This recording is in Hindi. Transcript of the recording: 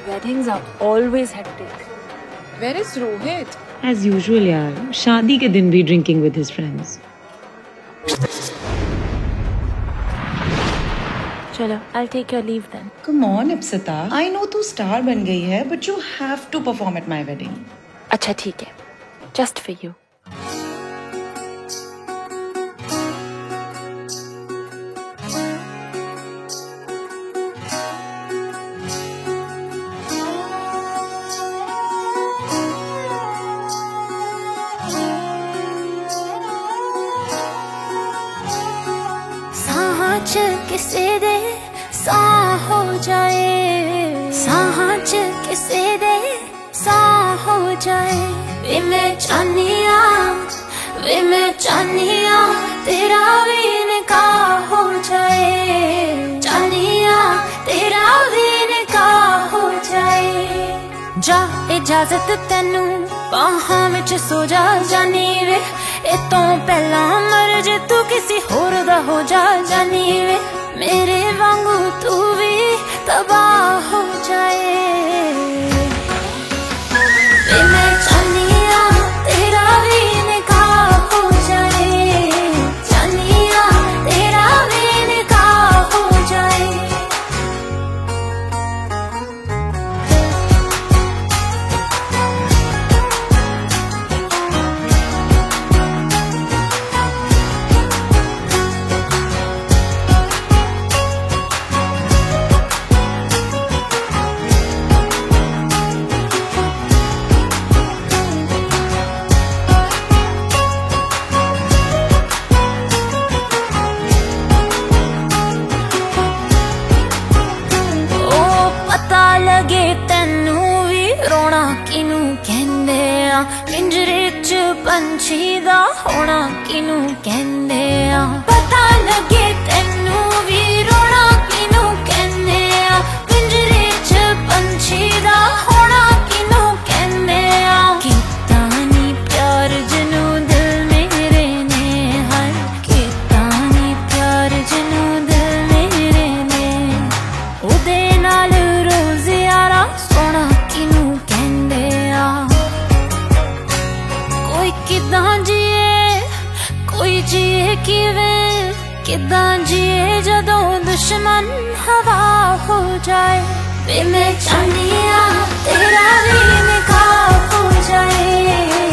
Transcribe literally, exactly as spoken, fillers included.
Weddings are always hectic. Where is Rohit? As usual यार, शादी के दिन भी drinking with his friends. चलो, I'll take your leave then. Come on, Ipsita. I know तू star बन गई है, but you have to perform at my wedding. अच्छा ठीक है, just for you. साँच किसे दे सा हो जाए, साँच किसे दे सा हो जाए। वे मैं चाहनिया, वे मैं चाहनिया तेरा भी निकाह हो जाए, चाहनिया तेरा भी निकाह हो जाए। जा इजाजत तेनू बाहां विच सो जा जानी वे, ए तो पहला मर जे तू किसी होर दा हो जा जानी वे। मेरे वांगू तू भी तबाह हो जाए। वे मैं चाहनिया तेरा भी निकाह हो जाए, चाहनिया तेरा भी निकाह हो जाए। पिंजरे च पंछी दा होना किनू कहंदे आ, पता लगे तेनू भी रोना किनू कहंदे आ। पिंजरे च पंछी दा होना किनू कहंदे आ। कीता नी प्यार जनू दिल मेरे ने, हाय कीता नी प्यार जनू दिल मेरे ने। ओदे नाल रोज यारा सोना किनू कहंदे आ। कोई किदां जिए, कोई जिए किवें, किदां जिए जदों दुश्मन हवा हो जाए। वे मैं चाहनिया तेरा भी निकाह हो जाए।